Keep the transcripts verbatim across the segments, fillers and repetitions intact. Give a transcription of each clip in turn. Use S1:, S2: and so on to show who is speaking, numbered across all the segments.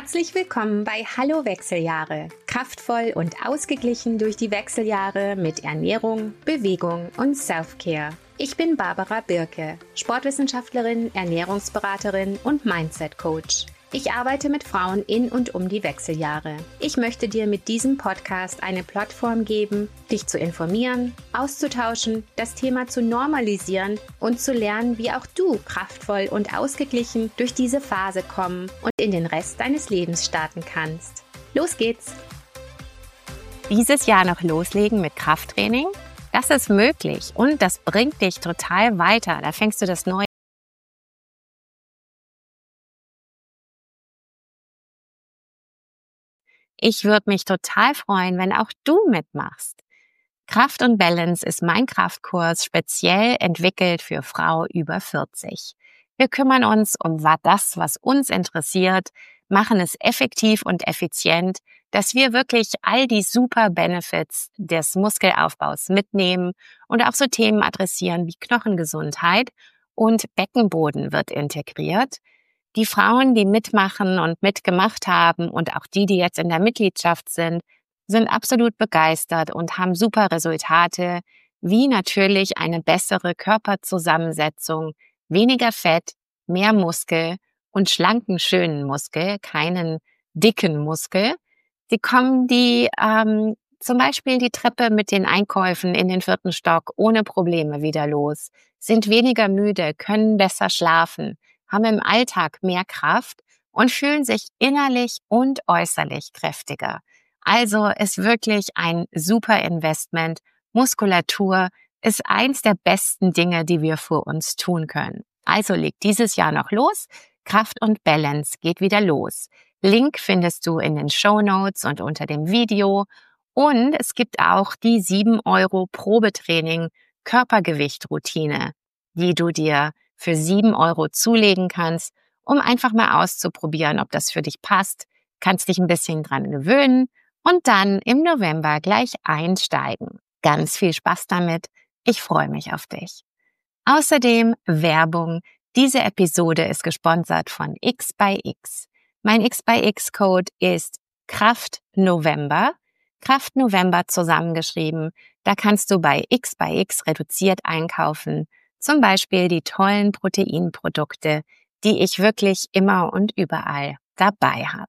S1: Herzlich willkommen bei Hallo Wechseljahre. Kraftvoll und ausgeglichen durch die Wechseljahre mit Ernährung, Bewegung und Self-Care. Ich bin Barbara Birke, Sportwissenschaftlerin, Ernährungsberaterin und Mindset-Coach. Ich arbeite mit Frauen in und um die Wechseljahre. Ich möchte dir mit diesem Podcast eine Plattform geben, dich zu informieren, auszutauschen, das Thema zu normalisieren und zu lernen, wie auch du kraftvoll und ausgeglichen durch diese Phase kommen und in den Rest deines Lebens starten kannst. Los geht's!
S2: Dieses Jahr noch loslegen mit Krafttraining? Das ist möglich und das bringt dich total weiter. Da fängst du das neue Ich würde mich total freuen, wenn auch du mitmachst. Kraft und Balance ist mein Kraftkurs, speziell entwickelt für Frau über vierzig. Wir kümmern uns um das, was uns interessiert, machen es effektiv und effizient, dass wir wirklich all die super Benefits des Muskelaufbaus mitnehmen und auch so Themen adressieren wie Knochengesundheit und Beckenboden wird integriert. Die Frauen, die mitmachen und mitgemacht haben und auch die, die jetzt in der Mitgliedschaft sind, sind absolut begeistert und haben super Resultate, wie natürlich eine bessere Körperzusammensetzung, weniger Fett, mehr Muskel und schlanken, schönen Muskel, keinen dicken Muskel. Sie kommen die ähm, zum Beispiel die Treppe mit den Einkäufen in den vierten Stock ohne Probleme wieder los, sind weniger müde, können besser schlafen, haben im Alltag mehr Kraft und fühlen sich innerlich und äußerlich kräftiger. Also ist wirklich ein super Investment. Muskulatur ist eins der besten Dinge, die wir für uns tun können. Also legt dieses Jahr noch los. Kraft und Balance geht wieder los. Link findest du in den Shownotes und unter dem Video. Und es gibt auch die sieben Euro Probetraining Körpergewicht-Routine, die du dir für sieben Euro zulegen kannst, um einfach mal auszuprobieren, ob das für dich passt. Kannst dich ein bisschen dran gewöhnen und dann im November gleich einsteigen. Ganz viel Spaß damit. Ich freue mich auf dich. Außerdem Werbung. Diese Episode ist gesponsert von X by X. Mein X by X Code ist Kraft November. Kraft November zusammengeschrieben. Da kannst du bei X by X reduziert einkaufen. Zum Beispiel die tollen Proteinprodukte, die ich wirklich immer und überall dabei habe.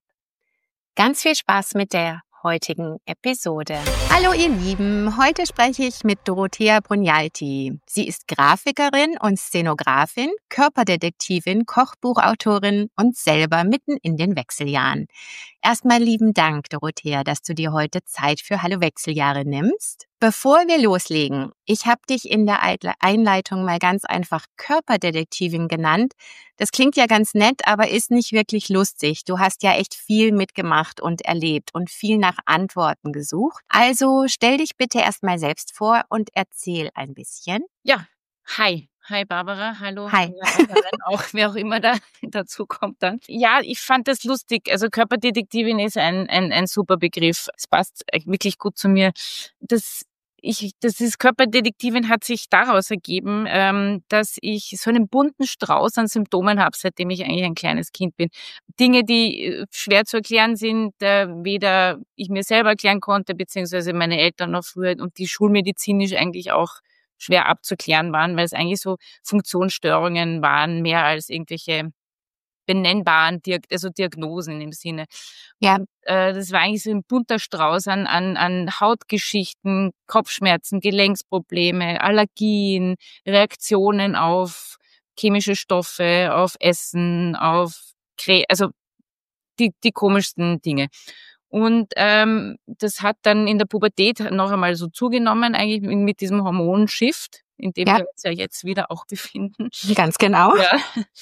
S2: Ganz viel Spaß mit der heutigen Episode.
S1: Hallo ihr Lieben, heute spreche ich mit Dorothea Brugnalti. Sie ist Grafikerin und Szenografin, Körperdetektivin, Kochbuchautorin und selber mitten in den Wechseljahren. Erstmal lieben Dank, Dorothea, dass du dir heute Zeit für Hallo Wechseljahre nimmst. Bevor wir loslegen, ich habe dich in der Einleitung mal ganz einfach Körperdetektivin genannt. Das klingt ja ganz nett, aber ist nicht wirklich lustig. Du hast ja echt viel mitgemacht und erlebt und viel nach Antworten gesucht. Also stell dich bitte erstmal selbst vor und erzähl ein bisschen.
S3: Ja, hi. Hi Barbara, hallo.
S1: Hi.
S3: Auch wer auch immer da dazu kommt dann. Ja, ich fand das lustig. Also Körperdetektivin ist ein, ein, ein super Begriff. Es passt wirklich gut zu mir. Das Ich, das ist Körperdetektivin hat sich daraus ergeben, ähm, dass ich so einen bunten Strauß an Symptomen habe, seitdem ich eigentlich ein kleines Kind bin. Dinge, die schwer zu erklären sind, äh, weder ich mir selber erklären konnte, beziehungsweise meine Eltern noch früher und die schulmedizinisch eigentlich auch schwer abzuklären waren, weil es eigentlich so Funktionsstörungen waren, mehr als irgendwelche benennbaren Diag- also Diagnosen im Sinne.
S1: Ja.
S3: Und, äh, das war eigentlich so ein bunter Strauß an, an, an Hautgeschichten, Kopfschmerzen, Gelenksprobleme, Allergien, Reaktionen auf chemische Stoffe, auf Essen, auf Kre- also die, die komischsten Dinge. Und ähm, das hat dann in der Pubertät noch einmal so zugenommen, eigentlich mit diesem Hormonshift, in dem
S1: Ja.
S3: wir uns ja jetzt wieder auch befinden.
S1: Ganz genau.
S3: Ja.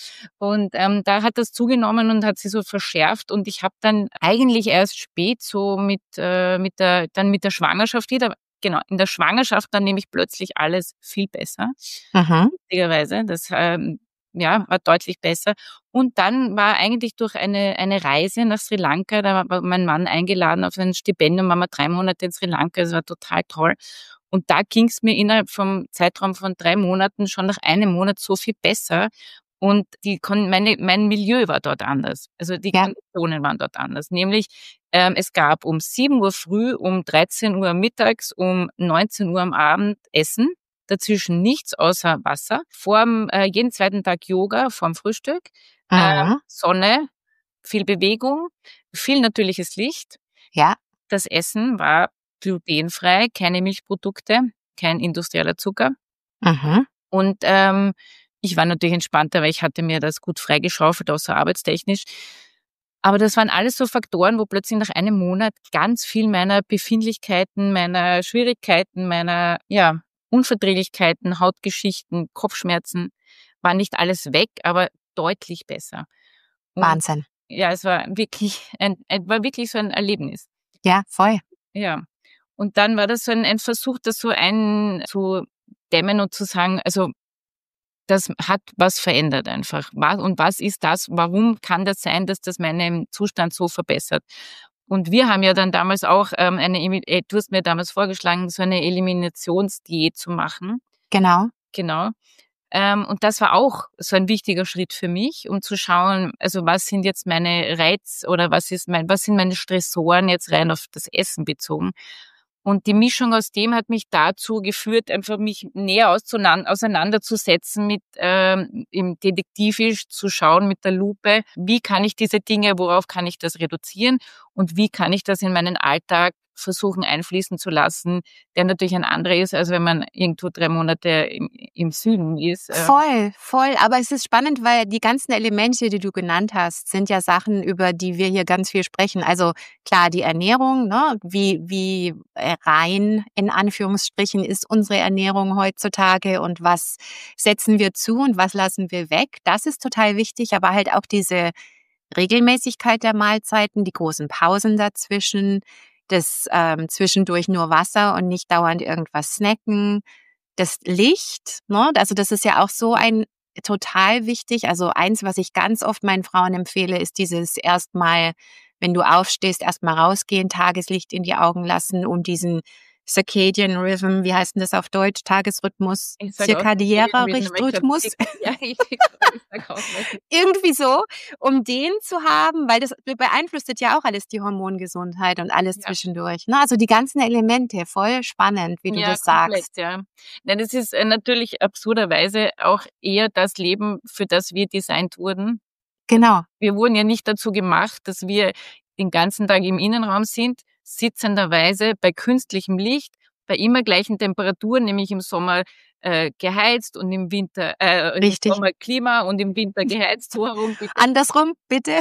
S3: Und ähm, da hat das zugenommen und hat sich so verschärft. Und ich habe dann eigentlich erst spät so mit äh, mit der dann mit der Schwangerschaft wieder, genau, in der Schwangerschaft dann nämlich plötzlich alles viel besser.
S1: Mhm.
S3: Lustigerweise, das ähm, ja, war deutlich besser. Und dann war eigentlich durch eine eine Reise nach Sri Lanka, da war mein Mann eingeladen auf ein Stipendium, waren wir drei Monate in Sri Lanka, das war total toll. Und da ging es mir innerhalb vom Zeitraum von drei Monaten schon nach einem Monat so viel besser. Und die Kon- meine, mein Milieu war dort anders. Also die
S2: Ja.
S3: Konditionen waren dort anders. Nämlich, ähm, es gab um sieben Uhr früh, um dreizehn Uhr mittags, um neunzehn Uhr am Abend Essen. Dazwischen nichts außer Wasser. Vorm, äh, jeden zweiten Tag Yoga vorm Frühstück. Äh,
S2: Mhm.
S3: Sonne, viel Bewegung, viel natürliches Licht.
S2: Ja.
S3: Das Essen war glutenfrei, keine Milchprodukte, kein industrieller Zucker.
S2: Mhm.
S3: Und ähm, ich war natürlich entspannter, weil ich hatte mir das gut freigeschaufelt, außer arbeitstechnisch. Aber das waren alles so Faktoren, wo plötzlich nach einem Monat ganz viel meiner Befindlichkeiten, meiner Schwierigkeiten, meiner ja, Unverträglichkeiten, Hautgeschichten, Kopfschmerzen, war nicht alles weg, aber deutlich besser. Und
S2: Wahnsinn.
S3: ja, es war wirklich ein, ein war wirklich so ein Erlebnis.
S2: Ja, voll.
S3: Ja. Und dann war das so ein, ein Versuch, das so einzudämmen und zu sagen, also das hat was verändert einfach. Was, und was ist das? Warum kann das sein, dass das meinen Zustand so verbessert? Und wir haben ja dann damals auch ähm, eine, äh, du hast mir damals vorgeschlagen, so eine Eliminationsdiät zu machen.
S2: Genau.
S3: Genau. Ähm, und das war auch so ein wichtiger Schritt für mich, um zu schauen, also was sind jetzt meine Reiz oder was ist mein, was sind meine Stressoren jetzt rein auf das Essen bezogen. Und die Mischung aus dem hat mich dazu geführt, einfach mich näher auseinanderzusetzen mit ähm, im detektivisch zu schauen mit der Lupe, wie kann ich diese Dinge, worauf kann ich das reduzieren und wie kann ich das in meinen Alltag versuchen einfließen zu lassen, der natürlich ein anderer ist, als wenn man irgendwo drei Monate im, im Süden ist.
S2: Voll, voll. Aber es ist spannend, weil die ganzen Elemente, die du genannt hast, sind ja Sachen, über die wir hier ganz viel sprechen. Also klar, die Ernährung, ne? wie, wie rein in Anführungsstrichen ist unsere Ernährung heutzutage und was setzen wir zu und was lassen wir weg. Das ist total wichtig, aber halt auch diese Regelmäßigkeit der Mahlzeiten, die großen Pausen dazwischen, das ähm, zwischendurch nur Wasser und nicht dauernd irgendwas snacken, das Licht, ne? Also das ist ja auch so ein total wichtig. Also eins, was ich ganz oft meinen Frauen empfehle, ist dieses erstmal, wenn du aufstehst, erstmal rausgehen, Tageslicht in die Augen lassen, um diesen Circadian Rhythm, wie heißt denn das auf Deutsch? Tagesrhythmus, zirkadiärer Rhythmus.
S3: Ja, ich, ich sag auch was.
S2: Irgendwie so, um den zu haben, weil das beeinflusst ja auch alles die Hormongesundheit und alles
S3: Ja.
S2: zwischendurch. Ne? Also die ganzen Elemente, voll spannend, wie du
S3: Ja,
S2: das
S3: komplett,
S2: sagst.
S3: ja. Nein, das ist äh, natürlich absurderweise auch eher das Leben, für das wir designt wurden.
S2: Genau.
S3: Wir wurden ja nicht dazu gemacht, dass wir den ganzen Tag im Innenraum sind, sitzenderweise bei künstlichem Licht, bei immer gleichen Temperaturen, nämlich im Sommer äh, geheizt und im Winter, äh,
S2: Richtig.
S3: im Sommer Klima und im Winter geheizt. So herum, bitte.
S2: Andersrum, bitte.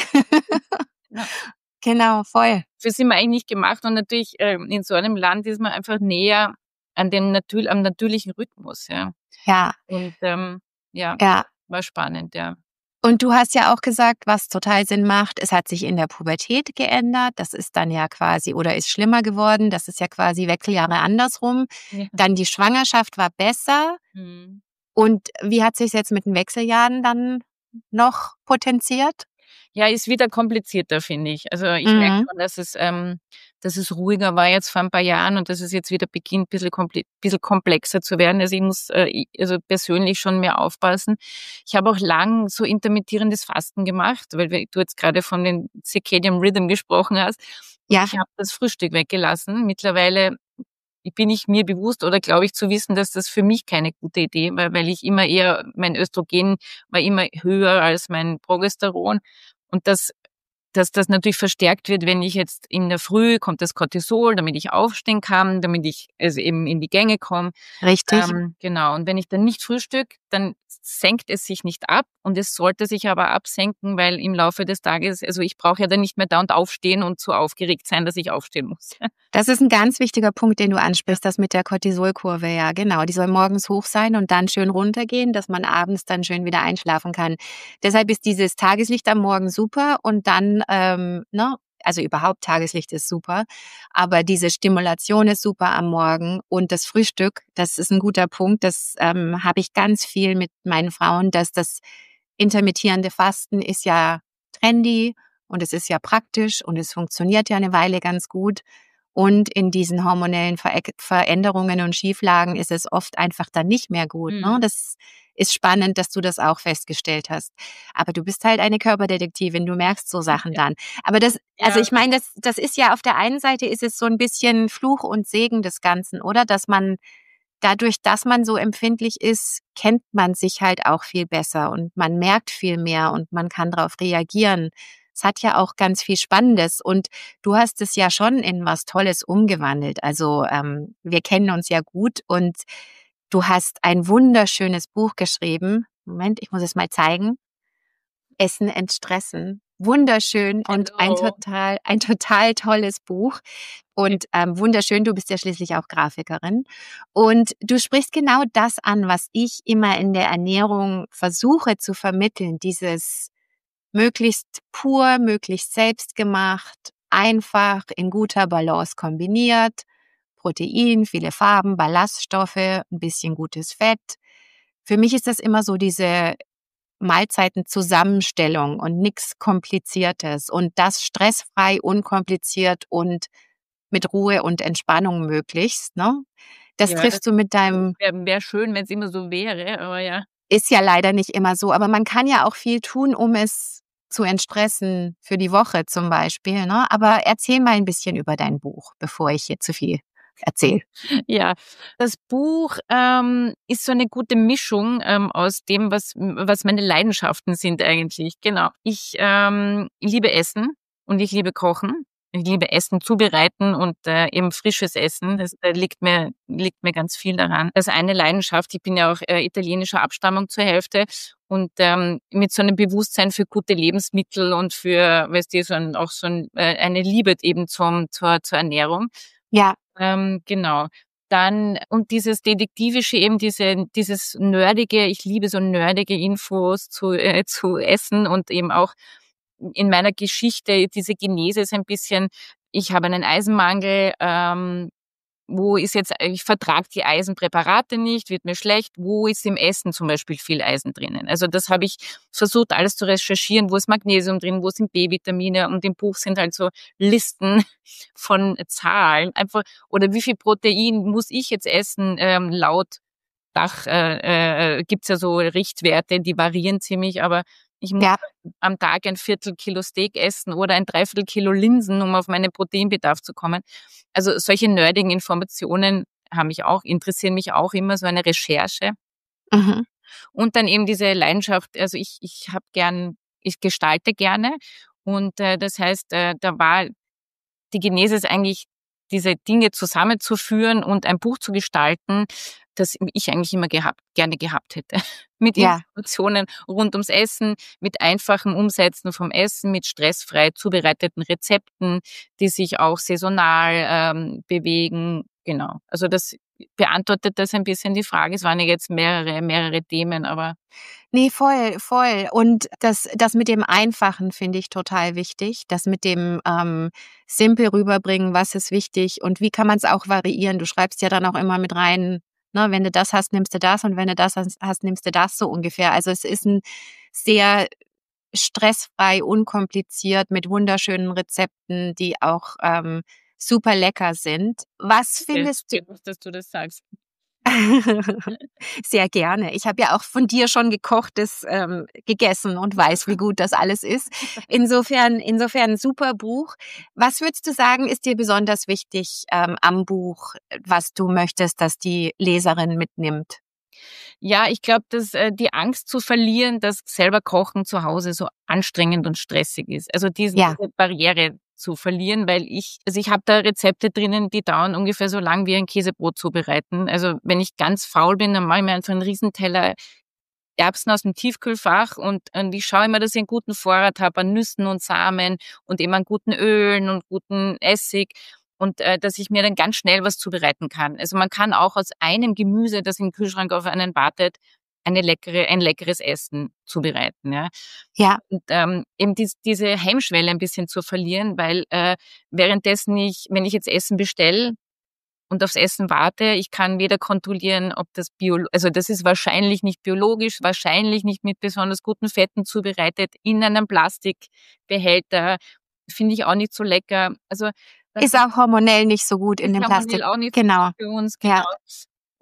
S3: Ja.
S2: Genau, voll.
S3: Dafür sind wir eigentlich nicht gemacht und natürlich äh, in so einem Land ist man einfach näher an dem natür am natürlichen Rhythmus, ja.
S2: Ja.
S3: Und ähm, ja,
S2: Ja.
S3: war spannend, ja.
S2: Und du hast ja auch gesagt, was total Sinn macht, es hat sich in der Pubertät geändert. Das ist dann ja quasi, oder ist schlimmer geworden. Das ist ja quasi Wechseljahre andersrum.
S3: Ja.
S2: Dann die Schwangerschaft war besser.
S3: Mhm.
S2: Und wie hat sich jetzt mit den Wechseljahren dann noch potenziert?
S3: Ja, ist wieder komplizierter, finde ich. Also ich
S2: Mhm.
S3: merke schon, dass es, ähm, dass es ruhiger war jetzt vor ein paar Jahren und dass es jetzt wieder beginnt, ein bisschen, komple- bisschen komplexer zu werden. Also ich muss äh, ich- also persönlich schon mehr aufpassen. Ich habe auch lang so intermittierendes Fasten gemacht, weil wir- du jetzt gerade von den Circadian Rhythm gesprochen hast. Und
S2: Ja.
S3: ich habe das Frühstück weggelassen. Mittlerweile bin ich mir bewusst oder glaube ich zu wissen, dass das für mich keine gute Idee war, weil ich immer eher, mein Östrogen war immer höher als mein Progesteron. Und das, dass das natürlich verstärkt wird, wenn ich jetzt in der Früh kommt das Cortisol, damit ich aufstehen kann, damit ich also eben in die Gänge komme.
S2: Richtig.
S3: Ähm, genau. Und wenn ich dann nicht frühstück, dann senkt es sich nicht ab und es sollte sich aber absenken, weil im Laufe des Tages, also ich brauche ja dann nicht mehr dauernd aufstehen und so aufgeregt sein, dass ich aufstehen muss.
S2: Das ist ein ganz wichtiger Punkt, den du ansprichst, das mit der Cortisolkurve, ja, genau. Die soll morgens hoch sein und dann schön runtergehen, dass man abends dann schön wieder einschlafen kann. Deshalb ist dieses Tageslicht am Morgen super und dann, ähm, ne, also überhaupt Tageslicht ist super, aber diese Stimulation ist super am Morgen und das Frühstück, das ist ein guter Punkt, das ähm, habe ich ganz viel mit meinen Frauen, dass das intermittierende Fasten ist ja trendy und es ist ja praktisch und es funktioniert ja eine Weile ganz gut. Und in diesen hormonellen Ver- Veränderungen und Schieflagen ist es oft einfach dann nicht mehr gut.
S3: Mhm.
S2: Ne? Das
S1: ist spannend, dass du das auch festgestellt hast. Aber du bist halt eine Körperdetektivin, du merkst so Sachen dann. Aber das, also ich meine, das, das ist ja auf der einen Seite ist es so ein bisschen Fluch und Segen des Ganzen, oder? Dass man dadurch, dass man so empfindlich ist, kennt man sich halt auch viel besser und man merkt viel mehr und man kann darauf reagieren. Es hat ja auch ganz viel Spannendes und du hast es ja schon in was Tolles umgewandelt. Also ähm, wir kennen uns ja gut und du hast ein wunderschönes Buch geschrieben. Moment, ich muss es mal zeigen. Essen entstressen. Wunderschön und
S3: Hello.
S1: ein total, ein total tolles Buch. Und ähm, wunderschön, du bist ja schließlich auch Grafikerin. Und du sprichst genau das an, was ich immer in der Ernährung versuche zu vermitteln. Dieses möglichst pur, möglichst selbstgemacht, einfach, in guter Balance kombiniert. Protein, viele Farben, Ballaststoffe, ein bisschen gutes Fett. Für mich ist das immer so diese Mahlzeitenzusammenstellung und nichts Kompliziertes und das stressfrei, unkompliziert und mit Ruhe und Entspannung möglichst, ne? Das
S3: Ja,
S1: triffst
S3: das
S1: du mit deinem
S3: wäre wär schön, wenn es immer so wäre, aber ja.
S1: ist ja leider nicht immer so, aber man kann ja auch viel tun, um es zu entstressen für die Woche zum Beispiel, ne? Aber erzähl mal ein bisschen über dein Buch, bevor ich hier zu viel erzähle.
S3: Ja, das Buch ähm, ist so eine gute Mischung ähm, aus dem, was, was meine Leidenschaften sind eigentlich. Genau. Ich ähm, liebe Essen und ich liebe Kochen. Ich liebe Essen zubereiten und äh, eben frisches Essen. Das äh, liegt mir liegt mir ganz viel daran. Das ist eine Leidenschaft. Ich bin ja auch äh, italienischer Abstammung zur Hälfte und ähm, mit so einem Bewusstsein für gute Lebensmittel und für, weißt du, so ein, auch so ein, äh, eine Liebe eben zum zur zur Ernährung.
S1: Ja.
S3: Ähm, genau. Dann, und dieses Detektivische eben, diese, dieses Nerdige, ich liebe so nerdige Infos zu, äh, zu Essen und eben auch in meiner Geschichte diese Genese ist ein bisschen, ich habe einen Eisenmangel, ähm, wo ist jetzt, ich vertrage die Eisenpräparate nicht, wird mir schlecht, wo ist im Essen zum Beispiel viel Eisen drinnen? Also das habe ich versucht alles zu recherchieren, wo ist Magnesium drin, wo sind B-Vitamine und im Buch sind halt so Listen von Zahlen, einfach, oder wie viel Protein muss ich jetzt essen, ähm, laut Dach äh, äh, gibt's ja so Richtwerte, die variieren ziemlich, aber ich muss
S1: Ja.
S3: am Tag ein Viertel Kilo Steak essen oder ein Dreiviertel Kilo Linsen, um auf meinen Proteinbedarf zu kommen. Also solche nerdigen Informationen haben mich auch, interessieren mich auch immer, so eine Recherche.
S1: Mhm.
S3: Und dann eben diese Leidenschaft, also ich, ich habe gern, ich gestalte gerne und äh, das heißt, äh, da war die Genese ist eigentlich, diese Dinge zusammenzuführen und ein Buch zu gestalten, das ich eigentlich immer gehabt, gerne gehabt hätte. Mit
S1: Ja.
S3: Informationen rund ums Essen, mit einfachem Umsetzen vom Essen, mit stressfrei zubereiteten Rezepten, die sich auch saisonal ähm, bewegen. Genau. Also das beantwortet das ein bisschen die Frage. Es waren ja jetzt mehrere, mehrere Themen, aber
S1: Nee, voll, voll. Und das, das mit dem Einfachen finde ich total wichtig. Das mit dem ähm, simpel rüberbringen, was ist wichtig und wie kann man es auch variieren. Du schreibst ja dann auch immer mit rein, ne, wenn du das hast, nimmst du das und wenn du das hast, nimmst du das so ungefähr. Also es ist ein sehr stressfrei, unkompliziert, mit wunderschönen Rezepten, die auch ähm, super lecker sind. Was findest du?
S3: dass du das sagst.
S1: Sehr gerne. Ich habe ja auch von dir schon gekochtes ähm, gegessen und weiß, wie gut das alles ist. Insofern, insofern ein super Buch. Was würdest du sagen, ist dir besonders wichtig ähm, am Buch, was du möchtest, dass die Leserin mitnimmt?
S3: Ja, ich glaube, dass äh, die Angst zu verlieren, dass selber Kochen zu Hause so anstrengend und stressig ist. Also diese,
S1: Ja.
S3: diese Barriere zu verlieren, weil ich, also ich habe da Rezepte drinnen, die dauern ungefähr so lang wie ein Käsebrot zubereiten. Also wenn ich ganz faul bin, dann mache ich mir einfach einen Riesenteller Erbsen aus dem Tiefkühlfach und, und ich schaue immer, dass ich einen guten Vorrat habe an Nüssen und Samen und eben an guten Ölen und guten Essig und äh, dass ich mir dann ganz schnell was zubereiten kann. Also man kann auch aus einem Gemüse, das im Kühlschrank auf einen wartet, eine leckere, ein leckeres Essen zubereiten. Ja.
S1: Ja.
S3: Und ähm, eben dies, diese Hemmschwelle ein bisschen zu verlieren, weil äh, währenddessen ich, wenn ich jetzt Essen bestelle, und aufs Essen warte. Ich kann weder kontrollieren, ob das bio, also das ist wahrscheinlich nicht biologisch, wahrscheinlich nicht mit besonders guten Fetten zubereitet, in einem Plastikbehälter. Finde ich auch nicht so lecker. Also
S1: Ist auch hormonell nicht so gut in dem Plastik.
S3: Auch nicht
S1: Genau.
S3: für uns,
S1: Ja.
S3: genau.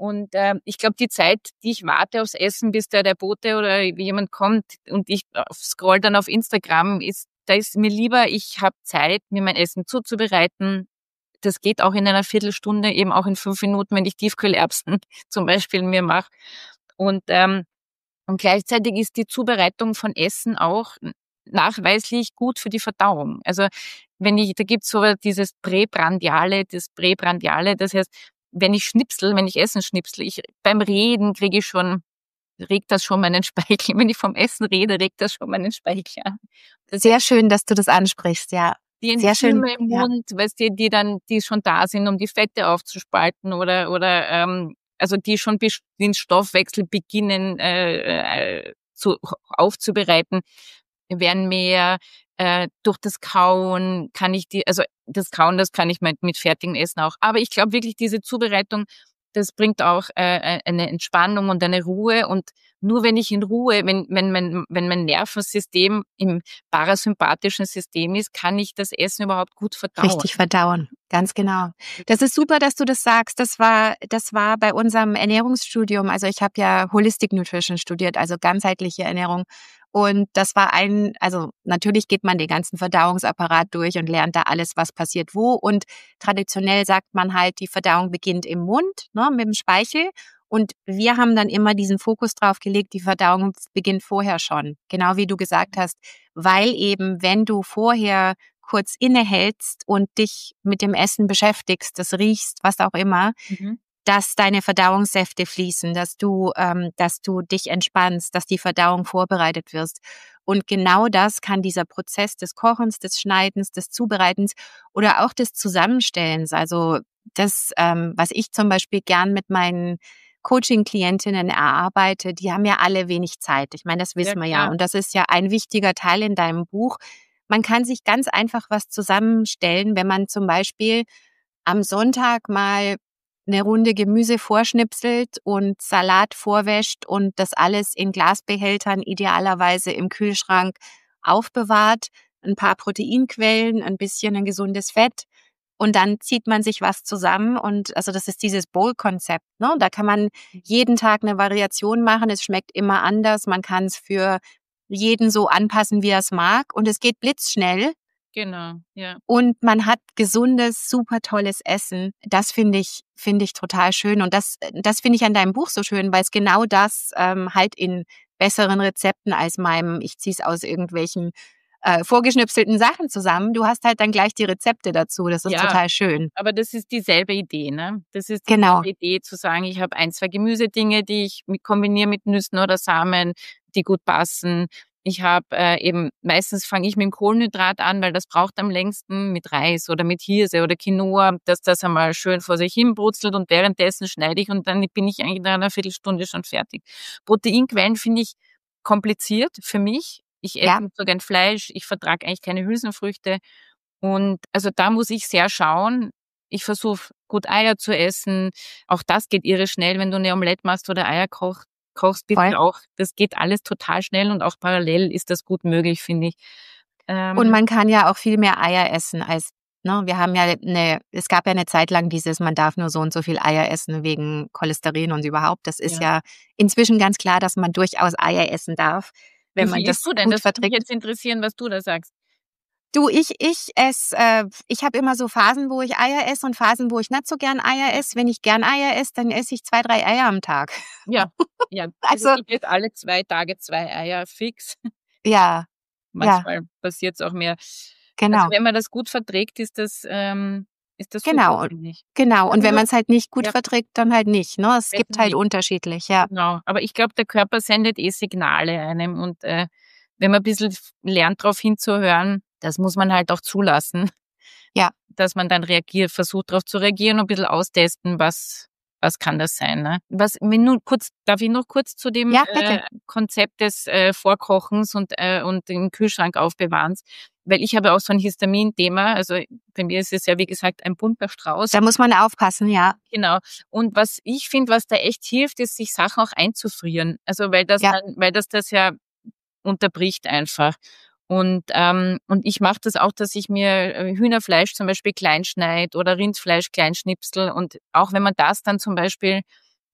S3: Und äh, ich glaube, die Zeit, die ich warte aufs Essen, bis da der Bote oder jemand kommt und ich scroll dann auf Instagram, ist, da ist mir lieber, ich habe Zeit, mir mein Essen zuzubereiten. Das geht auch in einer Viertelstunde, eben auch in fünf Minuten, wenn ich Tiefkühlerbsen zum Beispiel mir mache. Und, ähm, und gleichzeitig ist die Zubereitung von Essen auch nachweislich gut für die Verdauung. Also wenn ich, da gibt's so dieses Präprandiale, das Präprandiale, das heißt, wenn ich schnipsel, wenn ich Essen schnipsel, ich, beim Reden kriege ich schon, regt das schon meinen Speichel. Wenn ich vom Essen rede, regt das schon meinen Speichel an. Das
S2: Sehr schön, dass du das ansprichst, ja.
S3: Die
S2: Sehr schön,
S3: Enzyme im
S2: ja.
S3: Mund, weißt du, die dann, die schon da sind, um die Fette aufzuspalten oder, oder, ähm, also die schon den Stoffwechsel beginnen, äh, äh, zu, aufzubereiten, werden mehr, äh, durch das Kauen kann ich die, also das Kauen, das kann ich mit, mit fertigem Essen auch. Aber ich glaube wirklich, diese Zubereitung, das bringt auch äh, eine Entspannung und eine Ruhe. Und nur wenn ich in Ruhe, wenn, wenn, mein, wenn mein Nervensystem im parasympathischen System ist, kann ich das Essen überhaupt gut verdauen.
S2: Richtig verdauen, ganz genau. Das ist super, dass du das sagst. Das war, das war bei unserem Ernährungsstudium. Also ich habe ja Holistic Nutrition studiert, also ganzheitliche Ernährung. Und das war ein, also natürlich geht man den ganzen Verdauungsapparat durch und lernt da alles, was passiert wo. Und traditionell sagt man halt, die Verdauung beginnt im Mund, ne, mit dem Speichel. Und wir haben dann immer diesen Fokus drauf gelegt, die Verdauung beginnt vorher schon. Genau wie du gesagt hast, weil eben, wenn du vorher kurz innehältst und dich mit dem Essen beschäftigst, das riechst, was auch immer, mhm. dass deine Verdauungssäfte fließen, dass du, ähm, dass du dich entspannst, dass die Verdauung vorbereitet wirst. Und genau das kann dieser Prozess des Kochens, des Schneidens, des Zubereitens oder auch des Zusammenstellens, also das, ähm, was ich zum Beispiel gern mit meinen Coaching-Klientinnen erarbeite, die haben ja alle wenig Zeit. Ich meine, das wissen ja, wir ja. Und das ist ja ein wichtiger Teil in deinem Buch. Man kann sich ganz einfach was zusammenstellen, wenn man zum Beispiel am Sonntag mal eine Runde Gemüse vorschnipselt und Salat vorwäscht und das alles in Glasbehältern idealerweise im Kühlschrank aufbewahrt, ein paar Proteinquellen, ein bisschen ein gesundes Fett. Und dann zieht man sich was zusammen und also das ist dieses Bowl-Konzept, ne? Da kann man jeden Tag eine Variation machen, es schmeckt immer anders, man kann es für jeden so anpassen, wie er es mag und es geht blitzschnell.
S3: Genau, ja.
S2: Und man hat gesundes, super tolles Essen. Das finde ich, finde ich total schön und das, das finde ich an deinem Buch so schön, weil es genau das ähm, halt in besseren Rezepten als meinem, ich ziehe es aus irgendwelchen Äh, vorgeschnipselten Sachen zusammen. Du hast halt dann gleich die Rezepte dazu. Das ist ja total schön.
S3: Aber das ist dieselbe Idee, ne? Das ist
S2: genau.
S3: die Idee zu sagen, ich habe ein, zwei Gemüsedinge, die ich mit kombiniere mit Nüssen oder Samen, die gut passen. Ich habe äh, eben, meistens fange ich mit dem Kohlenhydrat an, weil das braucht am längsten mit Reis oder mit Hirse oder Quinoa, dass das einmal schön vor sich hin brutzelt und währenddessen schneide ich und dann bin ich eigentlich nach einer Viertelstunde schon fertig. Proteinquellen finde ich kompliziert für mich. Ich esse
S2: Ja.
S3: nicht so gern Fleisch, ich vertrage eigentlich keine Hülsenfrüchte. Und also da muss ich sehr schauen. Ich versuche gut Eier zu essen. Auch das geht irre schnell, wenn du eine Omelette machst oder Eier koch, kochst, bitte auch. Das geht alles total schnell und auch parallel ist das gut möglich, finde ich.
S2: Ähm und man kann ja auch viel mehr Eier essen als, ne, wir haben ja eine, es gab ja eine Zeit lang dieses, man darf nur so und so viel Eier essen wegen Cholesterin und überhaupt. Das ist ja, ja inzwischen ganz klar, dass man durchaus Eier essen darf. Wenn man
S3: Wie
S2: das
S3: isst du denn?
S2: gut
S3: Das
S2: verträgt.
S3: würde mich jetzt interessieren, was du da sagst.
S2: Du, ich, ich esse, äh, ich habe immer so Phasen, wo ich Eier esse und Phasen, wo ich nicht so gern Eier esse. Wenn ich gern Eier esse, dann esse ich zwei, drei Eier am Tag.
S3: Ja, ja. Also, also ich esse alle zwei Tage zwei Eier fix.
S2: Ja.
S3: Manchmal
S2: ja.
S3: passiert es auch mehr.
S2: Genau.
S3: Also wenn man das gut verträgt, ist das, ähm, ist das
S2: genau.
S3: super, finde ich.
S2: Genau, und wenn man es halt nicht gut
S3: ja.
S2: verträgt, dann halt nicht. Ne? Es
S3: Besser
S2: gibt halt
S3: nicht.
S2: unterschiedlich, ja.
S3: Genau, aber ich glaube, der Körper sendet eh Signale einem und äh, wenn man ein bisschen lernt, darauf hinzuhören, das muss man halt auch zulassen.
S2: Ja.
S3: Dass man dann reagiert, versucht darauf zu reagieren und ein bisschen austesten, was was kann das sein. Ne? Was, wenn nur kurz, darf ich noch kurz zu dem
S2: ja,
S3: äh, Konzept des äh, Vorkochens und, äh, und im Kühlschrank aufbewahrens? Weil ich habe auch so ein Histamin-Thema, also bei mir ist es ja, wie gesagt, ein bunter Strauß.
S2: Da muss man aufpassen, ja.
S3: Genau. Und was ich finde, was da echt hilft, ist, sich Sachen auch einzufrieren. Also weil das,
S2: ja.
S3: dann, weil das das ja unterbricht einfach. Und ähm, und ich mache das auch, dass ich mir Hühnerfleisch zum Beispiel klein schneide oder Rindfleisch klein schnipsel. Und auch wenn man das dann zum Beispiel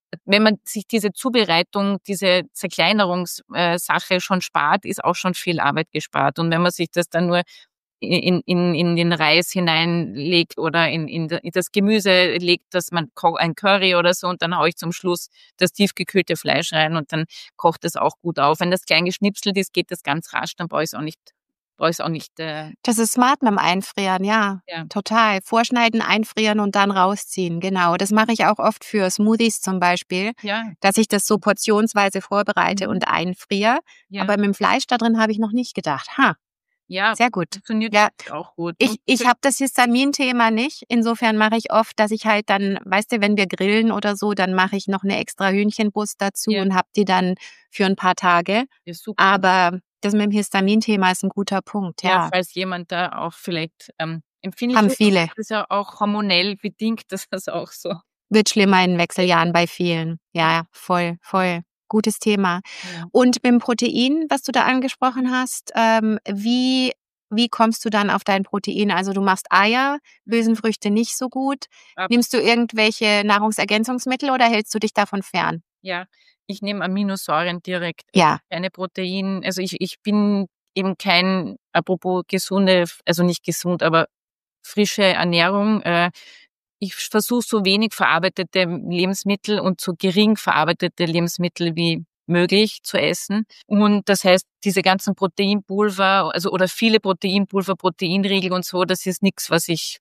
S3: wenn man sich diese Zubereitung, diese Zerkleinerungssache schon spart, ist auch schon viel Arbeit gespart. Und wenn man sich das dann nur in, in, in den Reis hineinlegt oder in, in das Gemüse legt, dass man ein Curry oder so, und dann haue ich zum Schluss das tiefgekühlte Fleisch rein und dann kocht es auch gut auf. Wenn das klein geschnipselt ist, geht das ganz rasch, dann brauche ich es auch nicht, brauche ich es auch nicht. Äh
S1: das ist smart mit dem Einfrieren, ja,
S3: ja.
S1: Total. Vorschneiden, einfrieren und dann rausziehen, genau. Das mache ich auch oft für Smoothies zum Beispiel,
S3: ja.
S1: dass ich das so portionsweise vorbereite
S3: Mhm.
S1: und einfriere.
S3: Ja.
S1: Aber mit dem Fleisch da drin habe ich noch nicht gedacht. Ha.
S3: Ja,
S1: sehr gut.
S3: Funktioniert
S1: ja.
S3: auch gut.
S1: Ich, ich habe das Histamin-Thema nicht. Insofern mache ich oft, dass ich halt dann, weißt du, wenn wir grillen oder so, dann mache ich noch eine extra Hühnchenbrust dazu
S3: ja.
S1: und habe die dann für ein paar Tage.
S3: Ja, super.
S1: Aber das mit dem Histamin-Thema ist ein guter Punkt, ja.
S3: Ja, falls jemand da auch vielleicht ähm, empfindlich
S1: Haben
S3: ist,
S1: viele.
S3: das ist ja auch hormonell bedingt, das ist auch so.
S1: Wird schlimmer in den Wechseljahren bei vielen. Ja, voll, voll. Gutes Thema.
S3: Ja.
S1: Und mit dem Protein, was du da angesprochen hast, ähm, wie, wie kommst du dann auf dein Protein? Also du machst Eier, Hülsenfrüchte nicht so gut.
S3: Ab-
S1: Nimmst du irgendwelche Nahrungsergänzungsmittel oder hältst du dich davon fern?
S3: Ja, ich nehme Aminosäuren direkt.
S1: Ja.
S3: Keine Protein. Also ich, ich bin eben kein, apropos gesunde, also nicht gesund, aber frische Ernährung. Äh, ich versuche so wenig verarbeitete Lebensmittel und so gering verarbeitete Lebensmittel wie möglich zu essen. Und das heißt, diese ganzen Proteinpulver, also oder viele Proteinpulver, Proteinriegel und so, das ist nichts, was ich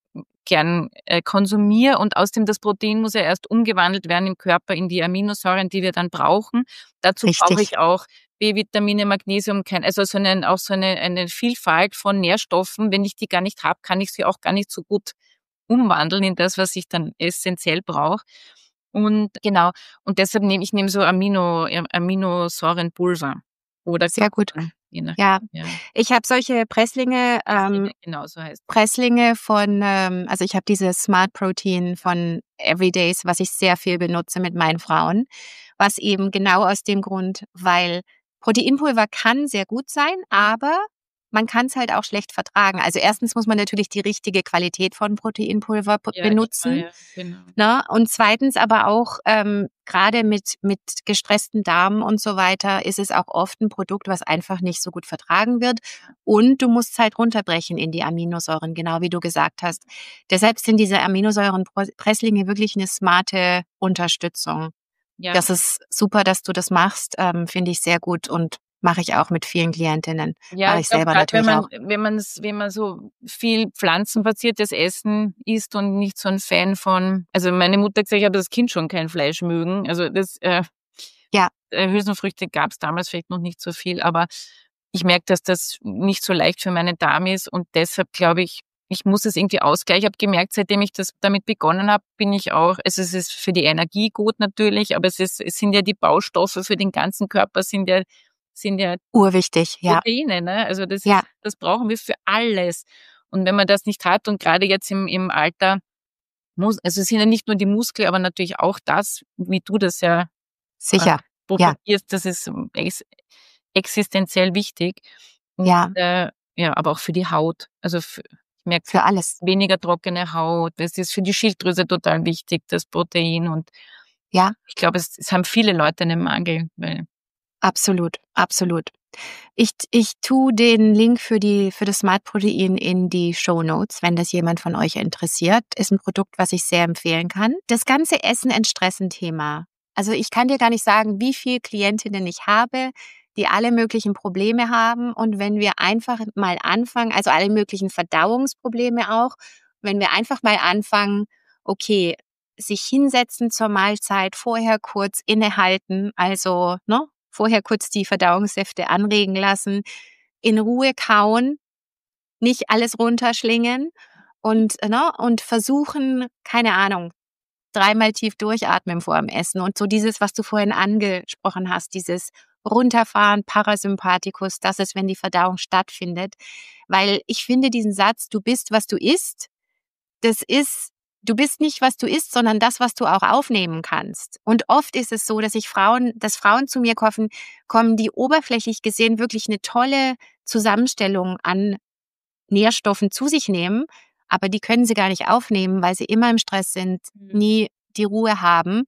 S3: gern äh, konsumiere. Und außerdem das Protein muss ja erst umgewandelt werden im Körper in die Aminosäuren, die wir dann brauchen. Dazu
S1: Richtig.
S3: brauche ich auch B-Vitamine, Magnesium, kein, also so einen, auch so eine, eine Vielfalt von Nährstoffen. Wenn ich die gar nicht habe, kann ich sie auch gar nicht so gut umwandeln in das, was ich dann essentiell brauche. Und genau, und deshalb nehme ich nehme so Amino, Aminosäurenpulver. Oder
S1: Sehr gut.
S3: je nach,
S1: Ja.
S3: ja.
S1: Ich habe solche Presslinge, ähm,
S3: Genau, so heißt es.
S1: Presslinge von, ähm, also ich habe dieses Smart Protein von Everydays, was ich sehr viel benutze mit meinen Frauen, was eben genau aus dem Grund, weil Proteinpulver kann sehr gut sein, aber man kann es halt auch schlecht vertragen. Also erstens muss man natürlich die richtige Qualität von Proteinpulver p-
S3: Ja,
S1: benutzen.
S3: ja, genau.
S1: Ne? Und zweitens aber auch, ähm, gerade mit, mit gestressten Darmen und so weiter, ist es auch oft ein Produkt, was einfach nicht so gut vertragen wird. Und du musst es halt runterbrechen in die Aminosäuren, genau wie du gesagt hast. Deshalb sind diese Aminosäurenpresslinge wirklich eine smarte Unterstützung.
S3: Ja.
S1: Das ist super, dass du das machst, ähm, finde ich sehr gut und mache ich auch mit vielen Klientinnen.
S3: Ja,
S1: Mache
S3: ich
S1: ich
S3: glaube,
S1: selber
S3: grad
S1: natürlich
S3: wenn man,
S1: auch.
S3: wenn man's, wenn man so viel pflanzenbasiertes Essen isst und nicht so ein Fan von, also meine Mutter hat gesagt, ich habe das Kind schon kein Fleisch mögen. Also das, äh,
S1: Ja.
S3: äh, Hülsenfrüchte gab es damals vielleicht noch nicht so viel, aber ich merke, dass das nicht so leicht für meine Darm ist und deshalb glaube ich, ich muss es irgendwie ausgleichen. Ich habe gemerkt, seitdem ich das damit begonnen habe, bin ich auch, also es ist für die Energie gut natürlich, aber es ist, es sind ja die Baustoffe für den ganzen Körper, sind ja sind ja
S1: Urwichtig, ja.
S3: Proteine, ne? Also das,
S1: Ja.
S3: ist, das brauchen wir für alles. Und wenn man das nicht hat und gerade jetzt im, im Alter, muss, also es sind ja nicht nur die Muskeln, aber natürlich auch das, wie du das ja
S1: Sicher.
S3: äh, propagierst, das ist ähm, ex existenziell wichtig. Und,
S1: Ja.
S3: Äh, ja, aber auch für die Haut. Also für, ich merke
S1: Für alles.
S3: weniger trockene Haut. Das ist für die Schilddrüse total wichtig, das Protein. Und
S1: Ja.
S3: ich glaube, es, es haben viele Leute einen Mangel, weil
S1: Absolut, absolut. Ich, ich tue den Link für die für das Smart Protein in die Shownotes, wenn das jemand von euch interessiert. Ist ein Produkt, was ich sehr empfehlen kann. Das ganze Essen entstressen Thema. Also ich kann dir gar nicht sagen, wie viele Klientinnen ich habe, die alle möglichen Probleme haben. Und wenn wir einfach mal anfangen, also alle möglichen Verdauungsprobleme auch, wenn wir einfach mal anfangen, okay, sich hinsetzen zur Mahlzeit, vorher kurz innehalten, also ne, vorher kurz die Verdauungssäfte anregen lassen, in Ruhe kauen, nicht alles runterschlingen und, ne, und versuchen, keine Ahnung, dreimal tief durchatmen vor dem Essen und so dieses, was du vorhin angesprochen hast, dieses Runterfahren, Parasympathikus, das ist, wenn die Verdauung stattfindet. Weil ich finde diesen Satz, du bist, was du isst, das ist, du bist nicht, was du isst, sondern das, was du auch aufnehmen kannst. Und oft ist es so, dass ich Frauen, dass Frauen zu mir kommen, kommen, die oberflächlich gesehen wirklich eine tolle Zusammenstellung an Nährstoffen zu sich nehmen, aber die können sie gar nicht aufnehmen, weil sie immer im Stress sind,
S3: Mhm.
S1: nie die Ruhe haben.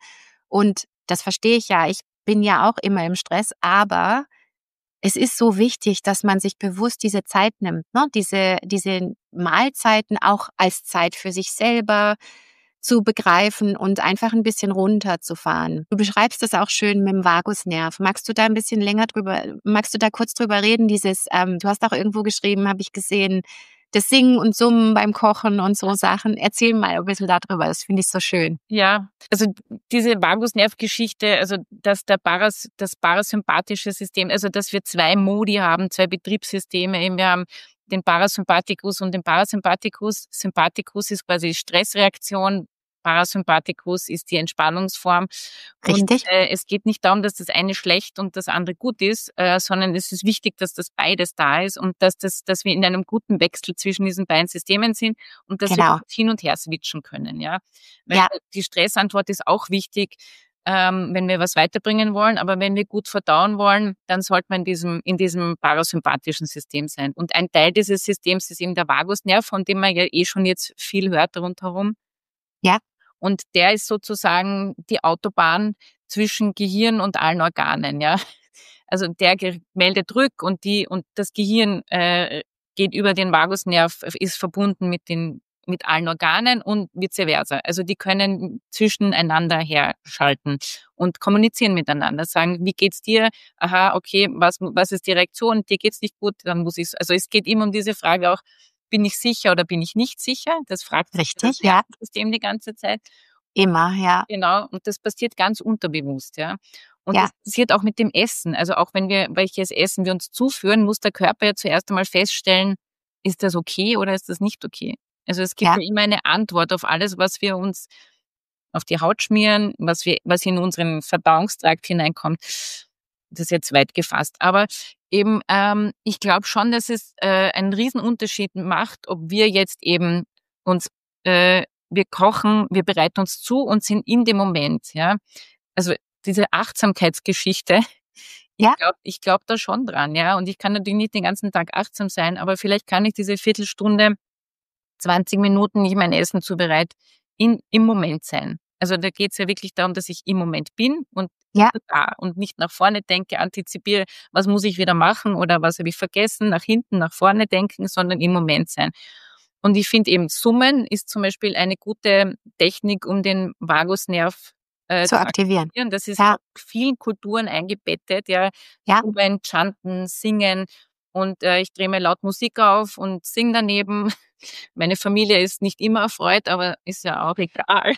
S1: Und das verstehe ich ja. Ich bin ja auch immer im Stress, aber es ist so wichtig, dass man sich bewusst diese Zeit nimmt, ne? Diese, diese Mahlzeiten auch als Zeit für sich selber zu begreifen und einfach ein bisschen runterzufahren. Du beschreibst das auch schön mit dem Vagusnerv. Magst du da ein bisschen länger drüber, magst du da kurz drüber reden? Dieses, ähm, du hast auch irgendwo geschrieben, habe ich gesehen, das Singen und Summen beim Kochen und so Sachen. Erzähl mal ein bisschen darüber, das finde ich so schön.
S3: Ja, also diese Vagusnervgeschichte, also dass der Paras, das parasympathische System, also dass wir zwei Modi haben, zwei Betriebssysteme, eben wir haben den Parasympathikus und den Parasympathikus. Sympathikus ist quasi die Stressreaktion, Parasympathikus ist die Entspannungsform.
S1: Richtig.
S3: Und äh, es geht nicht darum, dass das eine schlecht und das andere gut ist, äh, sondern es ist wichtig, dass das beides da ist und dass das, dass wir in einem guten Wechsel zwischen diesen beiden Systemen sind und dass
S1: Genau.
S3: wir hin und her switchen können, ja. Weil
S1: Ja.
S3: die Stressantwort ist auch wichtig, ähm, wenn wir was weiterbringen wollen, aber wenn wir gut verdauen wollen, dann sollte man in diesem, in diesem parasympathischen System sein. Und ein Teil dieses Systems ist eben der Vagusnerv, von dem man ja eh schon jetzt viel hört rundherum.
S1: Ja.
S3: Und der ist sozusagen die Autobahn zwischen Gehirn und allen Organen, ja. Also der meldet rück und die, und das Gehirn, äh, geht über den Vagusnerv, ist verbunden mit den, mit allen Organen und vice versa. Also die können zwischeneinander herschalten und kommunizieren miteinander, sagen, wie geht's dir? Aha, okay, was, was ist die Reaktion? Dir geht's nicht gut, dann muss ich, also es geht immer um diese Frage auch, bin ich sicher oder bin ich nicht sicher? Das fragt
S1: Richtig,
S3: das
S1: ja.
S3: System die ganze Zeit.
S1: Immer, ja.
S3: Genau, und das passiert ganz unterbewusst, ja. Und
S1: Ja.
S3: das passiert auch mit dem Essen. Also auch wenn wir, welches Essen wir uns zuführen, muss der Körper ja zuerst einmal feststellen, ist das okay oder ist das nicht okay? Also es gibt
S1: Ja.
S3: ja immer eine Antwort auf alles, was wir uns auf die Haut schmieren, was wir, was in unseren Verdauungstrakt hineinkommt. Das ist jetzt weit gefasst. Aber eben, ähm, ich glaube schon, dass es äh, einen Riesenunterschied macht, ob wir jetzt eben uns, äh, wir kochen, wir bereiten uns zu und sind in dem Moment, ja. Also diese Achtsamkeitsgeschichte,
S1: Ja.
S3: ich glaube ich glaub da schon dran, ja. Und ich kann natürlich nicht den ganzen Tag achtsam sein, aber vielleicht kann ich diese Viertelstunde, zwanzig Minuten, ich mein Essen zubereite, in, im Moment sein. Also da geht's ja wirklich darum, dass ich im Moment bin und
S1: Ja.
S3: da und nicht nach vorne denke, antizipiere, was muss ich wieder machen oder was habe ich vergessen, nach hinten, nach vorne denken, sondern im Moment sein. Und ich finde eben, Summen ist zum Beispiel eine gute Technik, um den Vagusnerv äh,
S1: Zu aktivieren.
S3: Das ist
S1: Ja.
S3: in vielen Kulturen eingebettet, ja.
S1: Ja.
S3: Summen, chanten, singen und äh, ich drehe mir laut Musik auf und singe daneben. Meine Familie ist nicht immer erfreut, aber ist ja auch egal.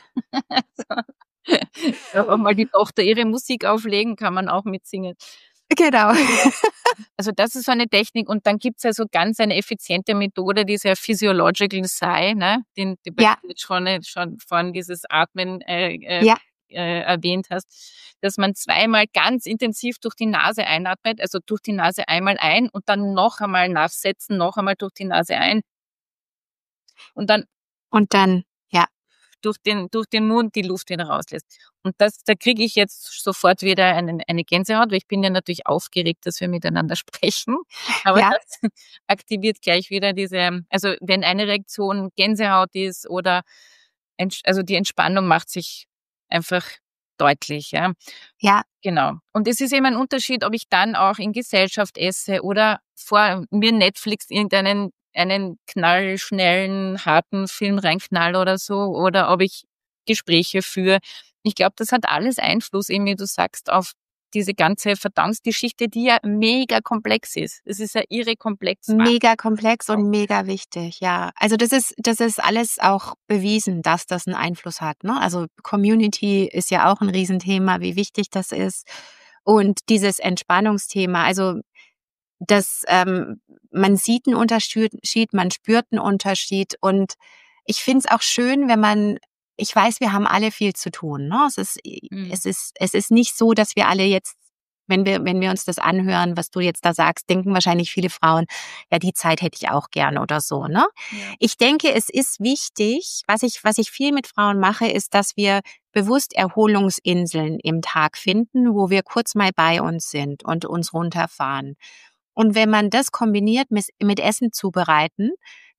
S3: Also, auch mal die Tochter ihre Musik auflegen, kann man auch mitsingen.
S1: Genau.
S3: Also das ist so eine Technik und dann gibt's ja so ganz eine effiziente Methode, diese Physiological Sigh, ne, den du
S1: Ja.
S3: jetzt schon, schon vorhin dieses Atmen äh, äh,
S1: Ja.
S3: äh, erwähnt hast, dass man zweimal ganz intensiv durch die Nase einatmet, also durch die Nase einmal ein und dann noch einmal nachsetzen, noch einmal durch die Nase ein und dann
S1: Und dann, ja.
S3: durch den, durch den Mund die Luft wieder rauslässt. Und das, da kriege ich jetzt sofort wieder eine, eine Gänsehaut, weil ich bin ja natürlich aufgeregt, dass wir miteinander sprechen. Aber
S1: Ja.
S3: das aktiviert gleich wieder diese, also wenn eine Reaktion Gänsehaut ist oder, also die Entspannung macht sich einfach deutlich, ja.
S1: Ja.
S3: Genau. Und es ist eben ein Unterschied, ob ich dann auch in Gesellschaft esse oder vor mir Netflix irgendeinen einen knallschnellen, harten Film reinknall oder so, oder ob ich Gespräche führe. Ich glaube, das hat alles Einfluss, eben wie du sagst, auf diese ganze Verdauungsgeschichte, die ja mega komplex ist. Es ist ja irre komplex.
S1: Mega komplex und mega wichtig, ja. Also das ist, das ist alles auch bewiesen, dass das einen Einfluss hat, ne? Also Community ist ja auch ein Riesenthema, wie wichtig das ist. Und dieses Entspannungsthema, also das, ähm, man sieht einen Unterschied, man spürt einen Unterschied und ich finde es auch schön, wenn man, ich weiß, wir haben alle viel zu tun, ne? Es ist,
S3: Mhm.
S1: es ist, es ist nicht so, dass wir alle jetzt, wenn wir, wenn wir uns das anhören, was du jetzt da sagst, denken wahrscheinlich viele Frauen, ja, die Zeit hätte ich auch gerne oder so, ne?
S3: Ja.
S1: Ich denke, es ist wichtig, was ich, was ich viel mit Frauen mache, ist, dass wir bewusst Erholungsinseln im Tag finden, wo wir kurz mal bei uns sind und uns runterfahren. Und wenn man das kombiniert mit, mit Essen zubereiten,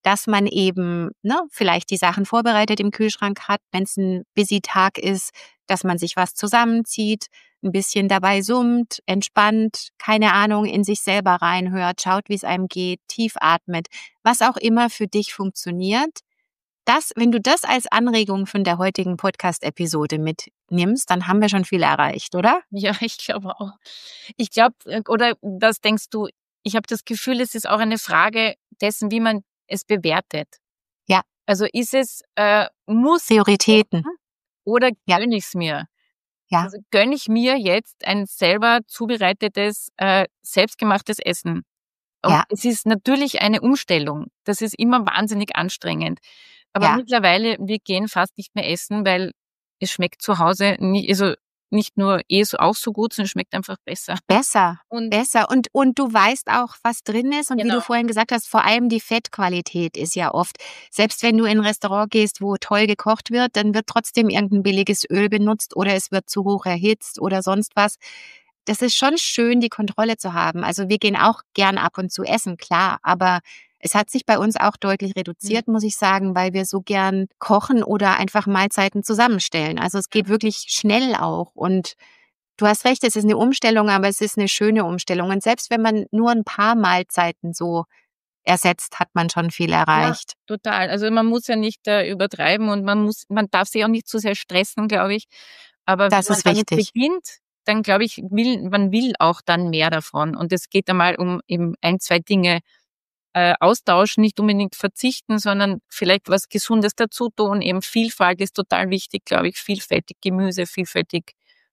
S1: dass man eben ne, vielleicht die Sachen vorbereitet im Kühlschrank hat, wenn es ein busy Tag ist, dass man sich was zusammenzieht, ein bisschen dabei summt, entspannt, keine Ahnung, in sich selber reinhört, schaut, wie es einem geht, tief atmet, was auch immer für dich funktioniert. Das, wenn du das als Anregung von der heutigen Podcast-Episode mitnimmst, dann haben wir schon viel erreicht, oder?
S3: Ja, ich glaube auch. Ich glaube, oder das denkst du, ich habe das Gefühl, es ist auch eine Frage dessen, wie man es bewertet.
S1: Ja.
S3: Also ist es, äh, muss
S1: Prioritäten.
S3: oder
S1: Ja.
S3: gönne ich es mir?
S1: Ja.
S3: Also gönne ich mir jetzt ein selber zubereitetes, äh, selbstgemachtes Essen? Und
S1: Ja.
S3: es ist natürlich eine Umstellung. Das ist immer wahnsinnig anstrengend. Aber
S1: Ja.
S3: mittlerweile, wir gehen fast nicht mehr essen, weil es schmeckt zu Hause nie, also nicht nur eh so auch so gut, sondern schmeckt einfach besser.
S1: Besser,
S3: Und
S1: besser. Und, und du weißt auch, was drin ist. Und wie
S3: Genau.
S1: du vorhin gesagt hast, vor allem die Fettqualität ist ja oft, selbst wenn du in ein Restaurant gehst, wo toll gekocht wird, dann wird trotzdem irgendein billiges Öl benutzt oder es wird zu hoch erhitzt oder sonst was. Das ist schon schön, die Kontrolle zu haben. Also wir gehen auch gern ab und zu essen, klar, aber es hat sich bei uns auch deutlich reduziert, muss ich sagen, weil wir so gern kochen oder einfach Mahlzeiten zusammenstellen. Also es geht wirklich schnell auch. Und du hast recht, es ist eine Umstellung, aber es ist eine schöne Umstellung. Und selbst wenn man nur ein paar Mahlzeiten so ersetzt, hat man schon viel erreicht.
S3: Ja, total. Also man muss ja nicht äh, übertreiben und man muss, man darf sich auch nicht zu sehr stressen, glaube ich. Aber
S1: Das
S3: wenn man
S1: ist
S3: damit
S1: wichtig.
S3: beginnt, dann glaube ich, will, man will auch dann mehr davon. Und es geht einmal um eben ein, zwei Dinge äh, austauschen, nicht unbedingt verzichten, sondern vielleicht was Gesundes dazu tun. Eben Vielfalt ist total wichtig, glaube ich. Vielfältig Gemüse, vielfältig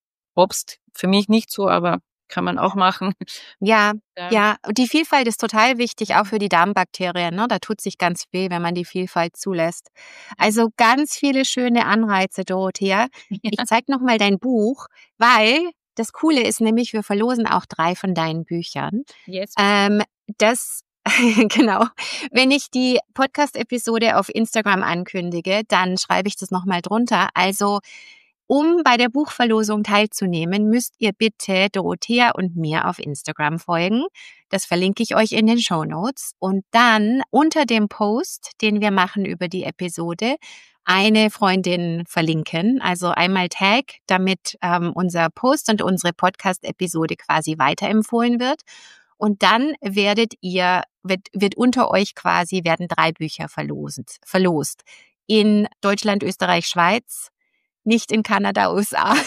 S3: Obst. Für mich nicht so, aber kann man auch machen.
S1: Ja,
S3: Ja.
S1: ja. Und die Vielfalt ist total wichtig, auch für die Darmbakterien. Ne? Da tut sich ganz weh, wenn man die Vielfalt zulässt. Also ganz viele schöne Anreize, Dorothea. Ich zeig noch mal dein Buch, weil das Coole ist nämlich, wir verlosen auch drei von deinen Büchern.
S3: Yes.
S1: Ähm, das genau. Wenn ich die Podcast-Episode auf Instagram ankündige, dann schreibe ich das nochmal drunter. Also, um bei der Buchverlosung teilzunehmen, müsst ihr bitte Dorothea und mir auf Instagram folgen. Das verlinke ich euch in den Shownotes. Und dann unter dem Post, den wir machen über die Episode, eine Freundin verlinken. Also einmal Tag, damit ähm, unser Post und unsere Podcast-Episode quasi weiterempfohlen wird. Und dann werdet ihr, wird, wird unter euch quasi, werden drei Bücher verlost, verlost. In Deutschland, Österreich, Schweiz, nicht in Kanada, U S A.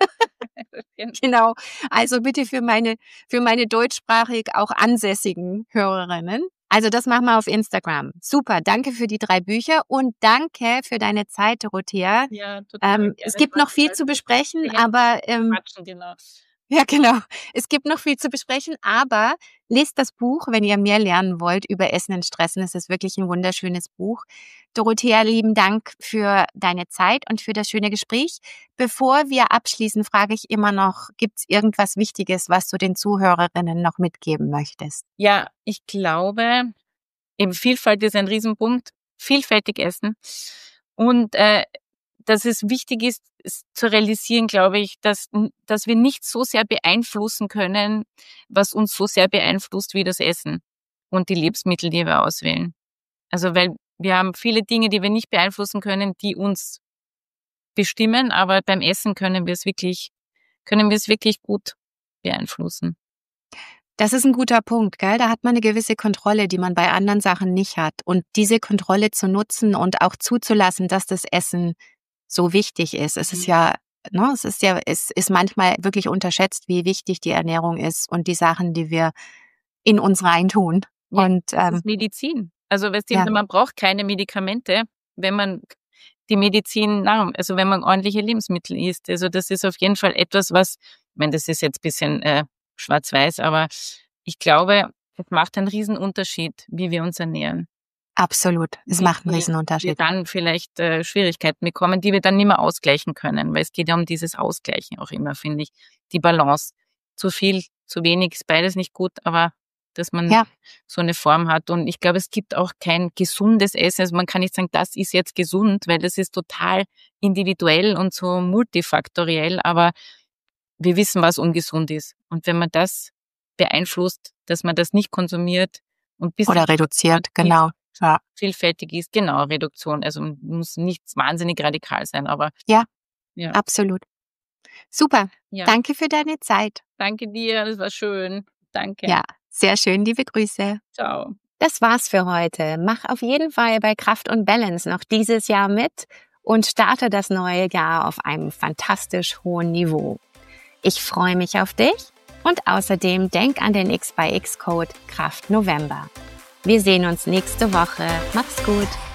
S1: Genau. Also bitte für meine, für meine deutschsprachig auch ansässigen Hörerinnen. Also das machen wir auf Instagram. Super. Danke für die drei Bücher und danke für deine Zeit, Dorothea.
S3: Ja, total.
S1: Ähm, es gibt noch viel zu besprechen,
S3: Ja,
S1: aber ähm,
S3: Quatschen, genau.
S1: Ja, genau. Es gibt noch viel zu besprechen, aber lest das Buch, wenn ihr mehr lernen wollt über Essen und Stressen. Es ist wirklich ein wunderschönes Buch. Dorothea, lieben Dank für deine Zeit und für das schöne Gespräch. Bevor wir abschließen, frage ich immer noch, gibt es irgendwas Wichtiges, was du den Zuhörerinnen noch mitgeben möchtest?
S3: Ja, ich glaube, eben Vielfalt ist ein Riesenpunkt. Vielfältig essen. Und äh, dass es wichtig ist, ist zu realisieren, glaube ich, dass, dass wir nicht so sehr beeinflussen können, was uns so sehr beeinflusst wie das Essen und die Lebensmittel, die wir auswählen. Also weil wir haben viele Dinge, die wir nicht beeinflussen können, die uns bestimmen, aber beim Essen können wir es wirklich, können wir es wirklich gut beeinflussen.
S1: Das ist ein guter Punkt, gell? Da hat man eine gewisse Kontrolle, die man bei anderen Sachen nicht hat. Und diese Kontrolle zu nutzen und auch zuzulassen, dass das Essen so wichtig ist. Es ist ja, ne, es ist ja, es ist manchmal wirklich unterschätzt, wie wichtig die Ernährung ist und die Sachen, die wir in uns reintun.
S3: Ja,
S1: und
S3: das
S1: ähm,
S3: ist Medizin. Also weißt du,
S1: ja.
S3: man braucht keine Medikamente, wenn man die Medizin, na, also wenn man ordentliche Lebensmittel isst. Also das ist auf jeden Fall etwas, was, ich meine, das ist jetzt ein bisschen äh, schwarz-weiß, aber ich glaube, es macht einen riesen Unterschied, wie wir uns ernähren.
S1: Absolut, es
S3: Wie
S1: macht einen
S3: wir-
S1: riesen
S3: Wir
S1: Unterschied.
S3: dann vielleicht äh, Schwierigkeiten bekommen, die wir dann nicht mehr ausgleichen können, weil es geht ja um dieses Ausgleichen auch immer, finde ich. Die Balance. Zu viel, zu wenig ist beides nicht gut, aber dass man
S1: Ja.
S3: so eine Form hat. Und ich glaube, es gibt auch kein gesundes Essen. Also man kann nicht sagen, das ist jetzt gesund, weil das ist total individuell und so multifaktoriell, aber wir wissen, was ungesund ist. Und wenn man das beeinflusst, dass man das nicht konsumiert und bis
S1: Oder reduziert, genau. ja.
S3: vielfältig ist. Genau, Reduktion. Also muss nichts wahnsinnig radikal sein, aber
S1: Ja,
S3: ja.
S1: absolut. Super.
S3: Ja.
S1: Danke für deine Zeit.
S3: Danke dir, das war schön. Danke.
S1: Ja, sehr schön. Liebe Grüße.
S3: Ciao.
S2: Das war's für heute. Mach auf jeden Fall bei Kraft und Balance noch dieses Jahr mit und starte das neue Jahr auf einem fantastisch hohen Niveau. Ich freue mich auf dich und außerdem denk an den X by X Code Kraft November. Wir sehen uns nächste Woche. Mach's gut.